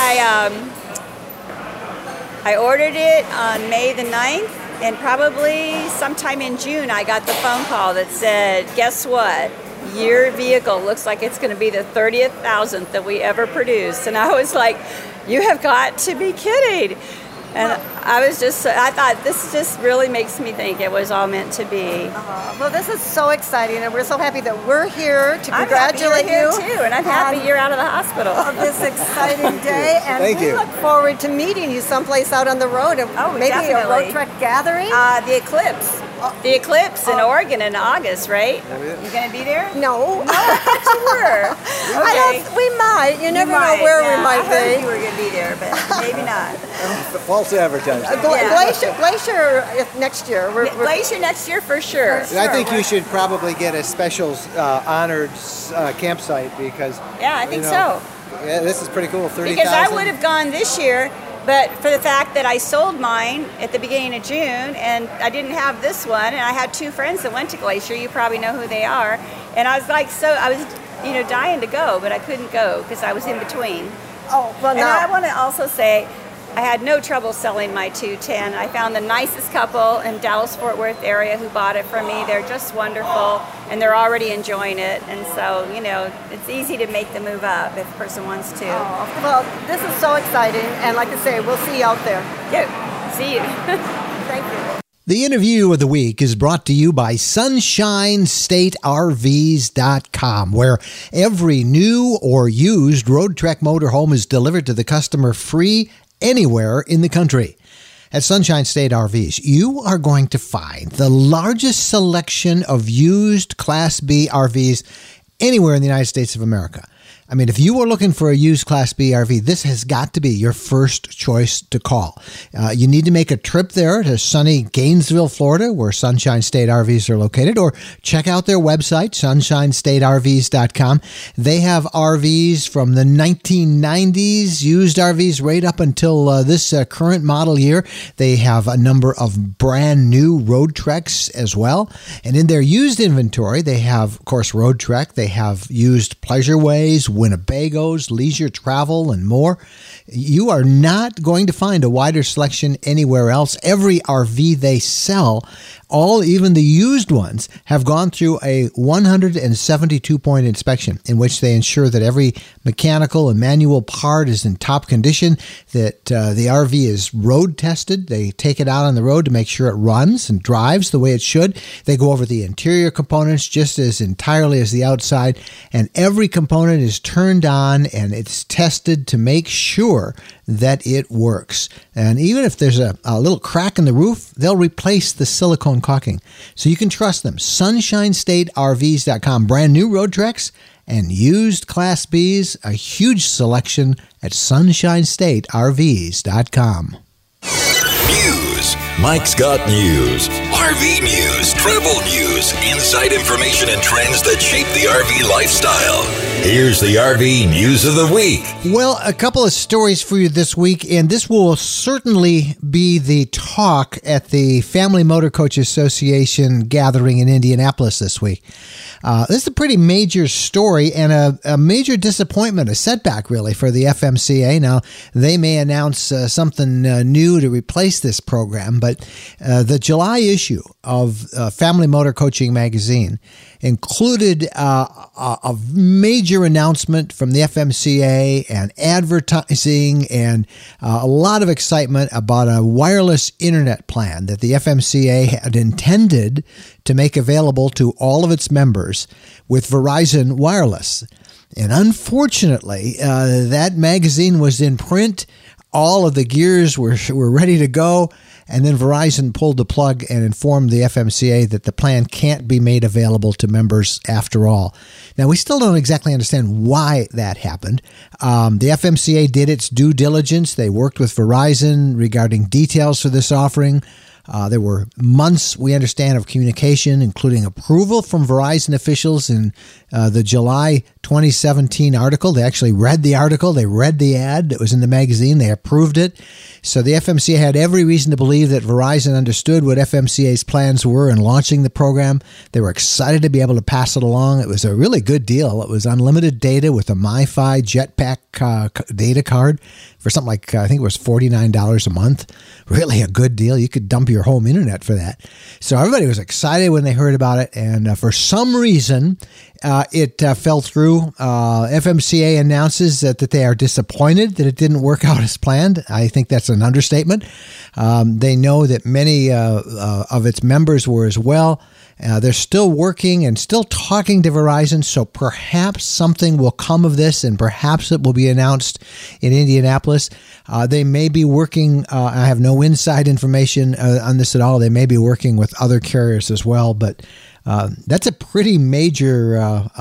I ordered it on May the 9th, and probably sometime in June I got the phone call that said, guess what? Your vehicle looks like it's going to be the 30,000th that we ever produced. And I was like, you have got to be kidding. And I thought this just really makes me think it was all meant to be. Well, this is so exciting, and we're so happy that we're here to congratulate you. I'm happy you're here too, and I'm happy you're out of the hospital. Of this exciting day, and Thank we you. look forward to meeting you someplace out on the road, and maybe definitely. a Road Trek gathering. The Eclipse. the eclipse in Oregon in August, right? You going to be there? No. I thought you were. Okay. We might. You never know where we might I heard be. you were going to be there, but maybe not. False advertising. Glacier next year. Glacier next year for sure. I think you should probably get a special honored campsite because. Yeah, I think so. Yeah, this is pretty cool. 30,000. Because I would have gone this year, but for the fact that I sold mine at the beginning of June and I didn't have this one, and I had 2 friends that went to Glacier. You probably know who they are. And I was like, I was dying to go, but I couldn't go because I was in between. Oh, well, and I want to also say, I had no trouble selling my 210. I found the nicest couple in Dallas-Fort Worth area who bought it from me. They're just wonderful, and they're already enjoying it. And so, it's easy to make the move up if a person wants to. Oh, well, this is so exciting, and like I say, we'll see you out there. Yeah, see you. Thank you. The interview of the week is brought to you by SunshineStateRVs.com, where every new or used Road Trek motorhome is delivered to the customer free anywhere in the country. At Sunshine State RVs, you are going to find the largest selection of used Class B RVs anywhere in the United States of America. I mean, if you are looking for a used Class B RV, this has got to be your first choice to call. You need to make a trip there to sunny Gainesville, Florida, where Sunshine State RVs are located, or check out their website, SunshineStateRVs.com. They have RVs from the 1990s, used RVs right up until this current model year. They have a number of brand new Road Treks as well. And in their used inventory, they have, of course, Road Trek. They have used Pleasureways, Winnebagos, leisure travel, and more. You are not going to find a wider selection anywhere else. Every RV they sell, even the used ones, have gone through a 172-point inspection in which they ensure that every mechanical and manual part is in top condition, that the RV is road tested. They take it out on the road to make sure it runs and drives the way it should. They go over the interior components just as entirely as the outside, and every component is turned on and it's tested to make sure that it works. And even if there's a little crack in the roof, they'll replace the silicone caulking. So you can trust them. SunshineStateRVs.com. Brand new Road Treks and used Class Bs. A huge selection at SunshineStateRVs.com. News. Mike's got news. RV news, travel news, inside information and trends that shape the RV lifestyle. Here's the RV news of the week. Well, a couple of stories for you this week, and this will certainly be the talk at the Family Motor Coach Association gathering in Indianapolis this week. This is a pretty major story and a major disappointment, a setback really for the FMCA. Now, they may announce something new to replace this program, but the July issue of Family Motor Coaching magazine included a major announcement from the FMCA and advertising and a lot of excitement about a wireless internet plan that the FMCA had intended to make available to all of its members with Verizon Wireless. And unfortunately, that magazine was in print. All of the gears were ready to go. And then Verizon pulled the plug and informed the FMCA that the plan can't be made available to members after all. Now, we still don't exactly understand why that happened. The FMCA did its due diligence. They worked with Verizon regarding details for this offering. There were months, we understand, of communication, including approval from Verizon officials in the July 2017 article. They actually read the article. They read the ad that was in the magazine. They approved it. So the FMCA had every reason to believe that Verizon understood what FMCA's plans were in launching the program. They were excited to be able to pass it along. It was a really good deal. It was unlimited data with a MiFi Jetpack data card for something like, I think it was $49 a month. Really a good deal. You could dump your home internet for that. So everybody was excited when they heard about it. And for some reason, It fell through. FMCA announces that they are disappointed that it didn't work out as planned. I think that's an understatement. They know that many of its members were as well. They're still working and still talking to Verizon, so perhaps something will come of this, and perhaps it will be announced in Indianapolis. They may be working, I have no inside information on this at all. They may be working with other carriers as well, but that's a pretty major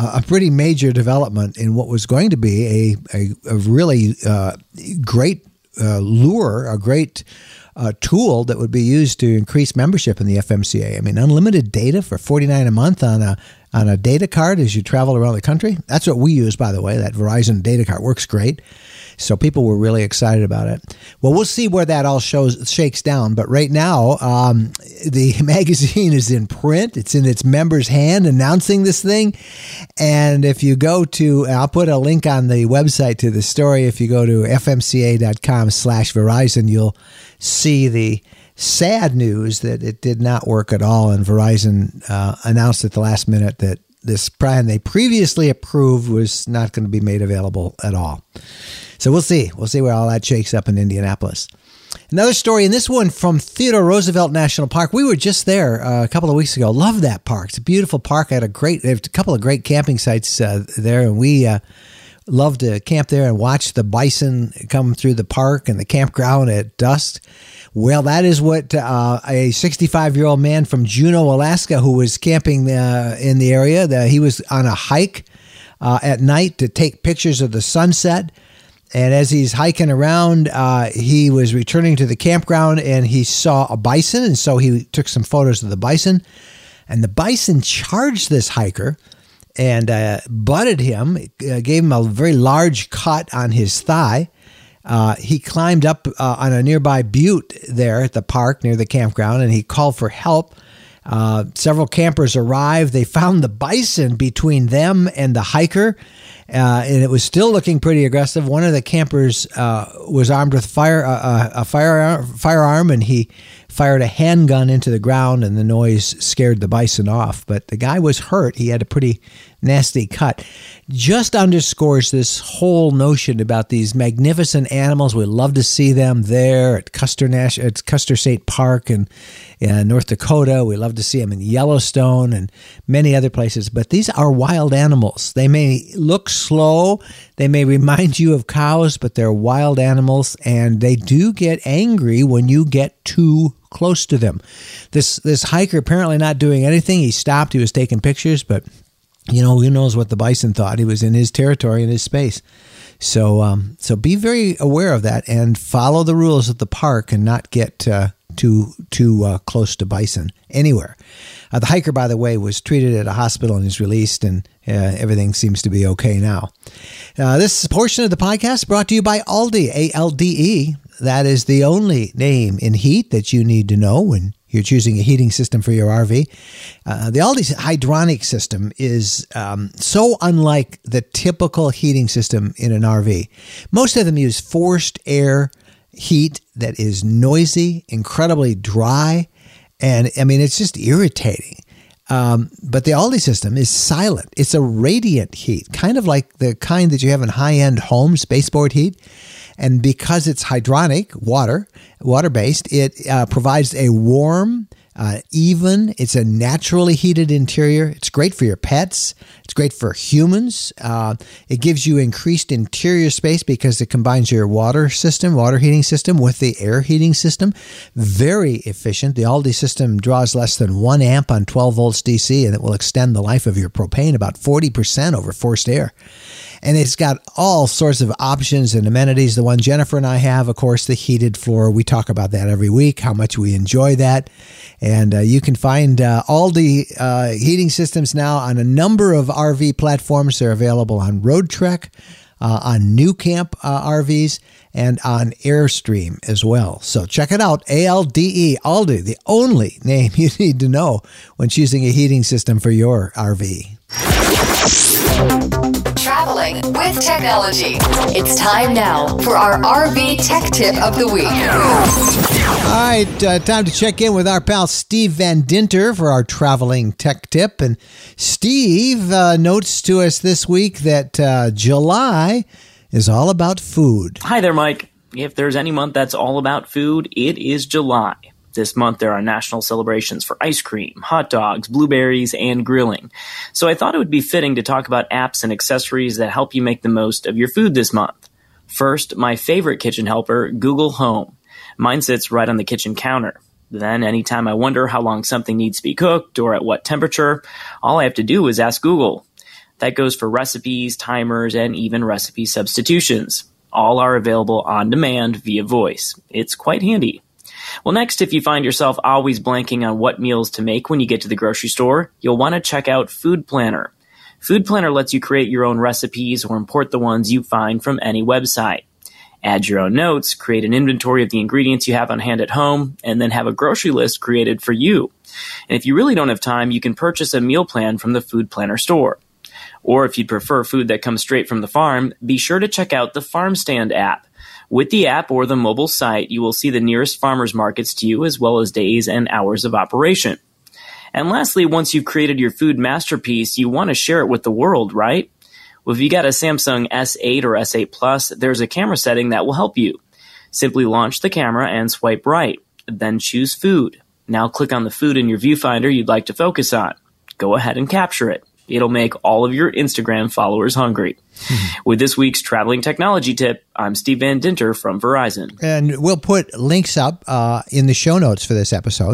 development in what was going to be a really great lure, a great tool that would be used to increase membership in the FMCA. I mean, unlimited data for $49 a month on a data card as you travel around the country. That's what we use, by the way. That Verizon data card works great. So people were really excited about it. Well, we'll see where that all shakes down. But right now, the magazine is in print. It's in its members' hand announcing this thing. And if you go to, I'll put a link on the website to the story. If you go to fmca.com/Verizon, you'll see the sad news that it did not work at all. And Verizon announced at the last minute that this plan they previously approved was not going to be made available at all. So we'll see. We'll see where all that shakes up in Indianapolis. Another story, and this one from Theodore Roosevelt National Park. We were just there a couple of weeks ago. Love that park. It's a beautiful park. They have a couple of great camping sites there, and we love to camp there and watch the bison come through the park and the campground at dusk. Well, that is what a 65-year-old man from Juneau, Alaska, who was camping in the area, he was on a hike at night to take pictures of the sunset. And as he's hiking around, he was returning to the campground and he saw a bison. And so he took some photos of the bison. And the bison charged this hiker and butted him, gave him a very large cut on his thigh. He climbed up on a nearby butte there at the park near the campground, and he called for help. Several campers arrived. They found the bison between them and the hiker, and it was still looking pretty aggressive. One of the campers was armed with a firearm, and he fired a handgun into the ground, and the noise scared the bison off. But the guy was hurt. He had a pretty nasty cut. Just underscores this whole notion about these magnificent animals. We love to see them there at Custer State Park in North Dakota. We love to see them in Yellowstone and many other places. But these are wild animals. They may look slow. They may remind you of cows, but they're wild animals, and they do get angry when you get too close to them. This hiker apparently not doing anything. He stopped. He was taking pictures, but who knows what the bison thought. He was in his territory, in his space. So be very aware of that and follow the rules of the park and not get too close to bison anywhere. The hiker, by the way, was treated at a hospital and is released, and everything seems to be okay now. This portion of the podcast brought to you by Alde, A-L-D-E. That is the only name in heat that you need to know when you're choosing a heating system for your RV. The Alde hydronic system is so unlike the typical heating system in an RV. Most of them use forced air heat that is noisy, incredibly dry, and it's just irritating. But the Alde system is silent. It's a radiant heat, kind of like the kind that you have in high-end homes, baseboard heat. And because it's hydronic, water-based, it provides a warm, even, it's a naturally heated interior. It's great for your pets. It's great for humans. It gives you increased interior space because it combines your water heating system with the air heating system. Very efficient. The Alde system draws less than 1 amp on 12 volts DC, and it will extend the life of your propane about 40% over forced air. And it's got all sorts of options and amenities. The one Jennifer and I have, of course, the heated floor. We talk about that every week, how much we enjoy that. And you can find Alde heating systems now on a number of RV platforms. They're available on Roadtrek, on New Camp RVs, and on Airstream as well. So check it out, ALDE, Alde, the only name you need to know when choosing a heating system for your RV. Traveling traveling with technology. It's time now for our RV Tech Tip of the Week. All right, time to check in with our pal Steve Van Dinter for our traveling tech tip. And Steve notes to us this week that July is all about food. Hi there, Mike. If there's any month that's all about food, it is July. This month, there are national celebrations for ice cream, hot dogs, blueberries, and grilling. So I thought it would be fitting to talk about apps and accessories that help you make the most of your food this month. First, my favorite kitchen helper, Google Home. Mine sits right on the kitchen counter. Then, anytime I wonder how long something needs to be cooked or at what temperature, all I have to do is ask Google. That goes for recipes, timers, and even recipe substitutions. All are available on demand via voice. It's quite handy. Well, next, if you find yourself always blanking on what meals to make when you get to the grocery store, you'll want to check out Food Planner. Food Planner lets you create your own recipes or import the ones you find from any website. Add your own notes, create an inventory of the ingredients you have on hand at home, and then have a grocery list created for you. And if you really don't have time, you can purchase a meal plan from the Food Planner store. Or if you'd prefer food that comes straight from the farm, be sure to check out the Farm Stand app. With the app or the mobile site, you will see the nearest farmers markets to you as well as days and hours of operation. And lastly, once you've created your food masterpiece, you want to share it with the world, right? Well, if you got a Samsung S8 or S8 Plus, there's a camera setting that will help you. Simply launch the camera and swipe right. Then choose food. Now click on the food in your viewfinder you'd like to focus on. Go ahead and capture it. It'll make all of your Instagram followers hungry. With this week's traveling technology tip, I'm Steve Van Dinter from Verizon. And we'll put links up in the show notes for this episode,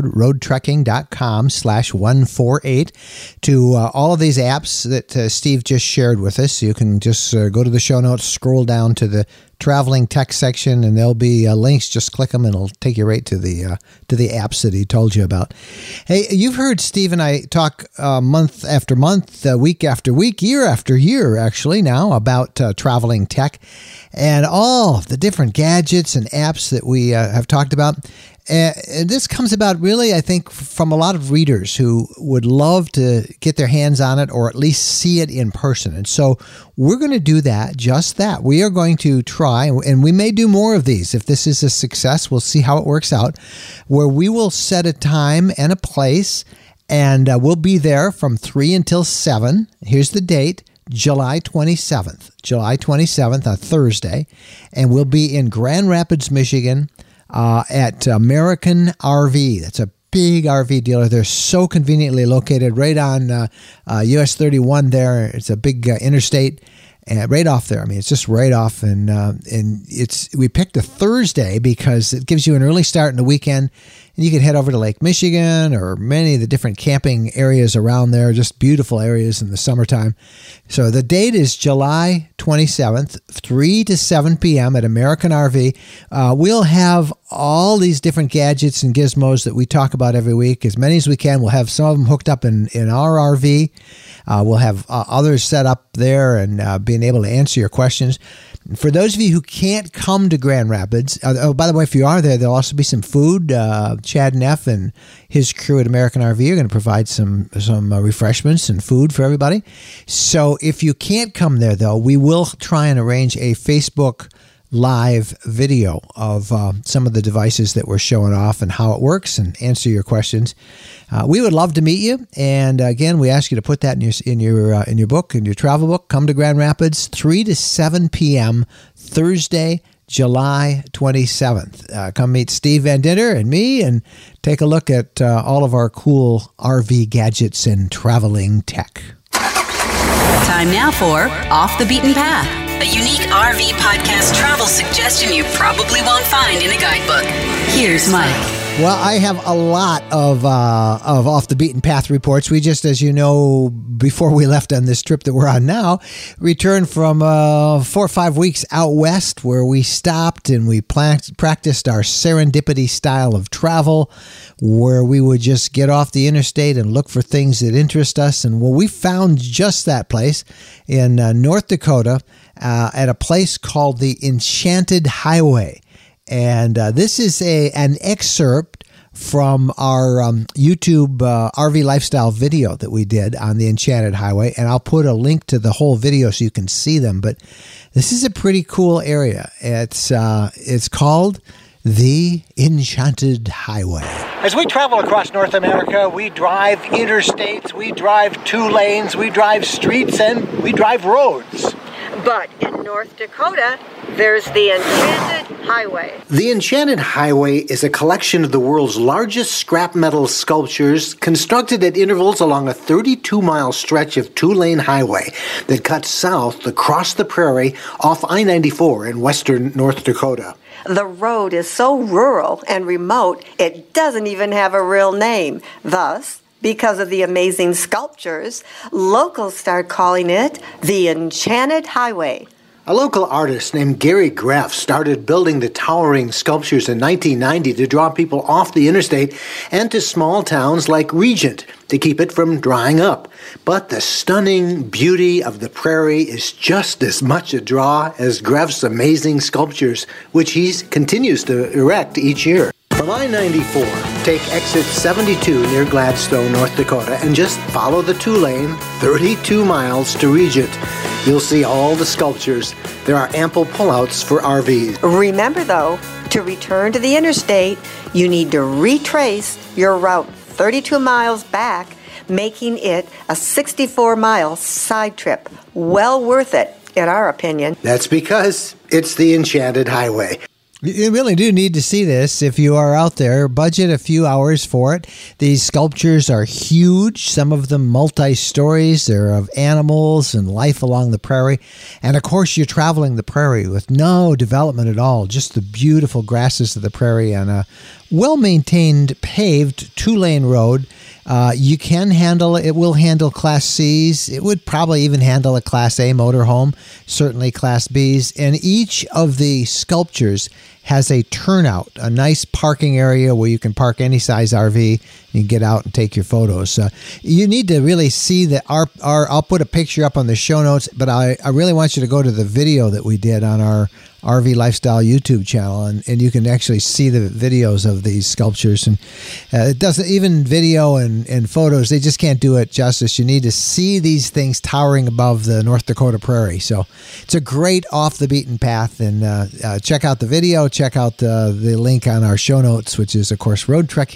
roadtrekking.com/148, to all of these apps that Steve just shared with us. You can just go to the show notes, scroll down to the traveling tech section, and there'll be links. Just click them and it'll take you right to the apps that he told you about. Hey, you've heard Steve and I talk month after month, week after week, year after year, actually now, about traveling tech and all the different gadgets and apps that we have talked about. And this comes about really, I think, from a lot of readers who would love to get their hands on it or at least see it in person. And so we're going to do that, just that. We are going to try, and we may do more of these. If this is a success, we'll see how it works out, where we will set a time and a place, and we'll be there from 3 until 7. Here's the date. July 27th, a Thursday, and we'll be in Grand Rapids, Michigan, at American RV. That's a big RV dealer. They're so conveniently located right on US 31 there. It's a big interstate right off there. I mean, it's just right off, and we picked a Thursday because it gives you an early start in the weekend. And you can head over to Lake Michigan or many of the different camping areas around there, just beautiful areas in the summertime. So the date is July 27th, 3 to 7 p.m. at American RV. We'll have all these different gadgets and gizmos that we talk about every week, as many as we can. We'll have some of them hooked up in our RV. We'll have others set up there and being able to answer your questions. For those of you who can't come to Grand Rapids, by the way, if you are there, there'll also be some food. Chad Neff and his crew at American RV are going to provide some refreshments and food for everybody. So if you can't come there, though, we will try and arrange a Facebook live video of some of the devices that we're showing off and how it works and answer your questions. We would love to meet you, and again, we ask you to put that in your book, in your travel book. Come to Grand Rapids, 3 to 7 p.m. Thursday, July 27th. Come meet Steve Van Dinter and me and take a look at all of our cool RV gadgets and traveling tech. Time now for Off the Beaten Path, a unique RV podcast travel suggestion you probably won't find in a guidebook. Here's Mike. Well, I have a lot of off the beaten path reports. We just, as you know, before we left on this trip that we're on now, returned from 4 or 5 weeks out west, where we stopped and we practiced our serendipity style of travel, where we would just get off the interstate and look for things that interest us. And well, we found just that place in North Dakota at a place called the Enchanted Highway. And this is an excerpt from our YouTube RV lifestyle video that we did on the Enchanted Highway, and I'll put a link to the whole video so you can see them. But this is a pretty cool area. It's called the Enchanted Highway. As we travel across North America, we drive interstates, we drive 2 lanes, we drive streets, and we drive roads. But in North Dakota, there's the Enchanted Highway. The Enchanted Highway is a collection of the world's largest scrap metal sculptures constructed at intervals along a 32-mile stretch of 2-lane highway that cuts south across the prairie off I-94 in western North Dakota. The road is so rural and remote, it doesn't even have a real name. Thus, because of the amazing sculptures, locals start calling it the Enchanted Highway. A local artist named Gary Greff started building the towering sculptures in 1990 to draw people off the interstate and to small towns like Regent to keep it from drying up. But the stunning beauty of the prairie is just as much a draw as Greff's amazing sculptures, which he continues to erect each year. From I-94, take exit 72 near Gladstone, North Dakota, and just follow the 2-lane, 32 miles to Regent. You'll see all the sculptures. There are ample pullouts for RVs. Remember, though, to return to the interstate, you need to retrace your route 32 miles back, making it a 64-mile side trip. Well worth it, in our opinion. That's because it's the Enchanted Highway. You really do need to see this if you are out there. Budget a few hours for it. These sculptures are huge, some of them multi-stories. They're of animals and life along the prairie. And of course, you're traveling the prairie with no development at all, just the beautiful grasses of the prairie on a well-maintained paved 2-lane road. You can handle it. It will handle Class C's. It would probably even handle a Class A motorhome, certainly Class B's. And each of the sculptures has a turnout, a nice parking area where you can park any size RV and get out and take your photos. You need to really see that I'll put a picture up on the show notes, but I really want you to go to the video that we did on our RV Lifestyle YouTube channel, and you can actually see the videos of these sculptures. And it doesn't, even video and photos, they just can't do it justice. You need to see these things towering above the North Dakota prairie. So it's a great off the beaten path, and check out the video, check out the link on our show notes, which is, of course,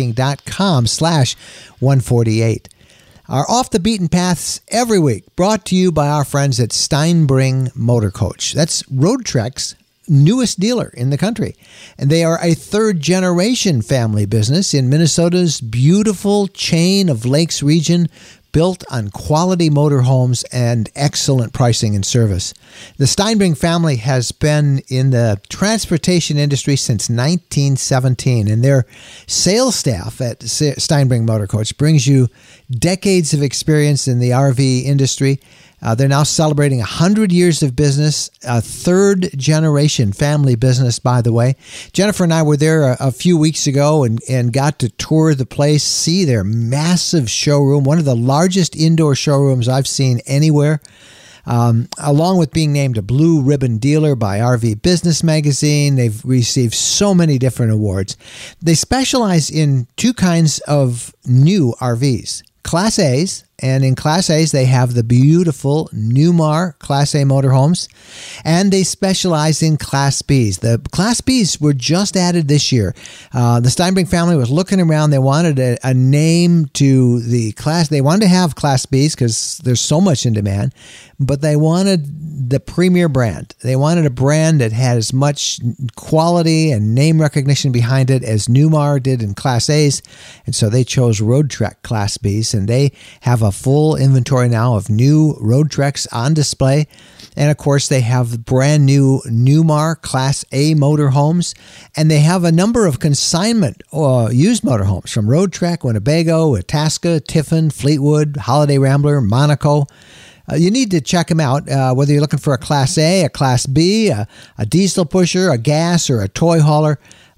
roadtrekking.com/148. Our Off the Beaten Paths every week, brought to you by our friends at Steinbring Motor Coach. That's Road Trek's newest dealer in the country. And they are a third-generation family business in Minnesota's beautiful chain of lakes region, built on quality motorhomes and excellent pricing and service. The Steinbring family has been in the transportation industry since 1917, and their sales staff at Steinbring Motor Coach brings you decades of experience in the RV industry. They're now celebrating 100 years of business, a third-generation family business, by the way. Jennifer and I were there a few weeks ago and got to tour the place, see their massive showroom, one of the largest indoor showrooms I've seen anywhere, along with being named a Blue Ribbon Dealer by RV Business Magazine. They've received so many different awards. They specialize in 2 kinds of new RVs. Class A's, and in Class A's, they have the beautiful Newmar Class A motorhomes, and they specialize in Class B's. The Class B's were just added this year. The Steinbring family was looking around. They wanted a name to the class. They wanted to have Class B's because there's so much in demand, but they wanted the premier brand. They wanted a brand that had as much quality and name recognition behind it as Newmar did in Class A's, and so they chose Road Trek Class B's, and they have a full inventory now of new Road Treks on display. And of course, they have brand new Newmar Class A motorhomes, and they have a number of consignment used motorhomes from Road Trek, Winnebago, Itasca, Tiffin, Fleetwood, Holiday Rambler, Monaco. You need to check them out, whether you're looking for a Class A, a Class B, a diesel pusher, a gas, or a toy hauler.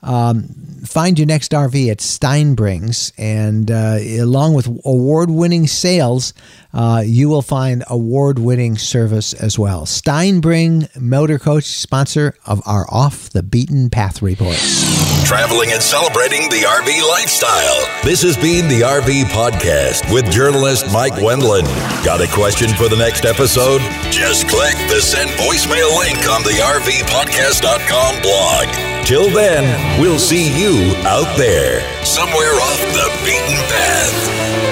find your next RV at Steinbrings, and along with award-winning sales, you will find award-winning service as well. Steinbring Motor Coach, sponsor of our Off the Beaten Path report. Traveling and celebrating the RV lifestyle. This has been the RV Podcast with journalist Mike Wendland. Got a question for the next episode? Just click the send voicemail link on the RVPodcast.com blog. Till then, we'll see you out there, somewhere off the beaten path.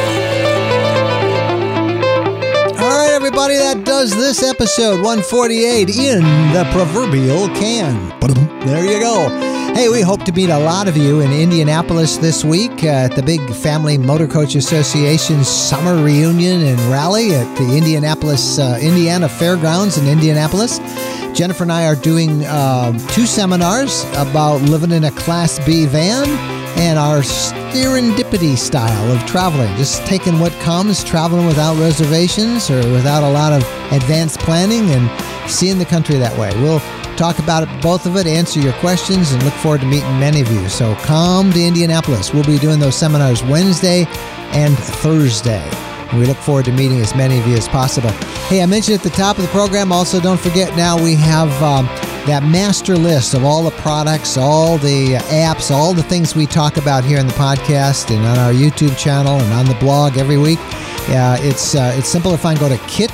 All right, everybody, that does this episode 148 in the proverbial can. There you go. Hey, we hope to meet a lot of you in Indianapolis this week at the big Family Motor Coach Association Summer Reunion and Rally at the Indiana Fairgrounds in Indianapolis. Jennifer and I are doing 2 seminars about living in a Class B van and our serendipity style of traveling, just taking what comes, traveling without reservations or without a lot of advanced planning and seeing the country that way. We'll talk about it, both of it, answer your questions, and look forward to meeting many of you. So come to Indianapolis. We'll be doing those seminars Wednesday and Thursday. We look forward to meeting as many of you as possible. Hey, I mentioned at the top of the program, also don't forget now we have that master list of all the products, all the apps, all the things we talk about here in the podcast and on our YouTube channel and on the blog every week. It's simple to find. Go to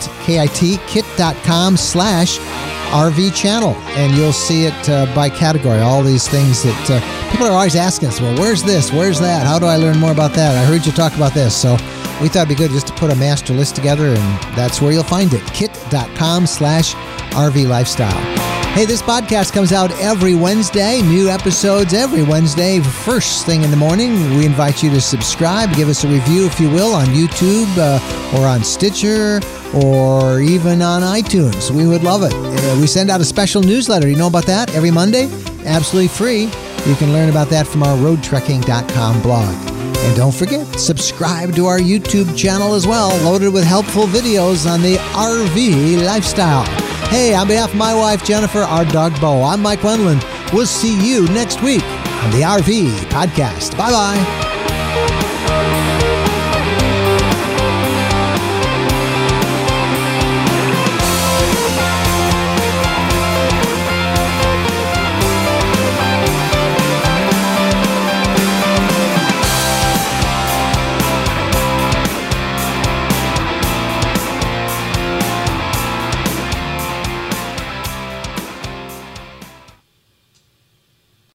kit.com/RV channel, and you'll see it by category. All these things that people are always asking us, well, where's this? Where's that? How do I learn more about that? I heard you talk about this. So we thought it'd be good just to put a master list together, and that's where you'll find it. kit.com/RV lifestyle. Hey, this podcast comes out every Wednesday. New episodes every Wednesday, first thing in the morning. We invite you to subscribe. Give us a review, if you will, on YouTube or on Stitcher or even on iTunes. We would love it. We send out a special newsletter. You know about that? Every Monday? Absolutely free. You can learn about that from our roadtrekking.com blog. And don't forget, subscribe to our YouTube channel as well, loaded with helpful videos on the RV lifestyle. Hey, on behalf of my wife, Jennifer, our dog, Bo, I'm Mike Wendland. We'll see you next week on the RV Podcast. Bye-bye.